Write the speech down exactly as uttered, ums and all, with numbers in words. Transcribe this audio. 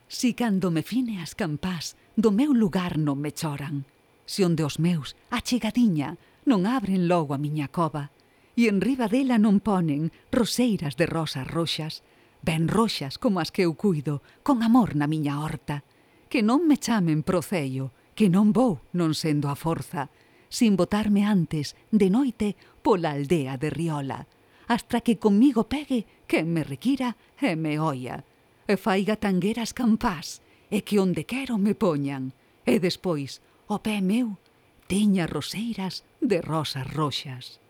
Si cando me fine as campás do meu lugar non me choran, se onde os meus, achegadiña, non abren logo a miña cova, e en riba dela non ponen roseiras de rosas roxas, ben roxas como as que eu cuido con amor na miña horta, que non me chamen procello, que non vou, non sendo a forza, sin botarme antes, de noite, pola aldea de Riola, hasta que comigo pegue quen me requira e me oia, e faiga tangueras campás, e que onde quero me poñan, e despois, o pé meu, teña roseiras de rosas roxas.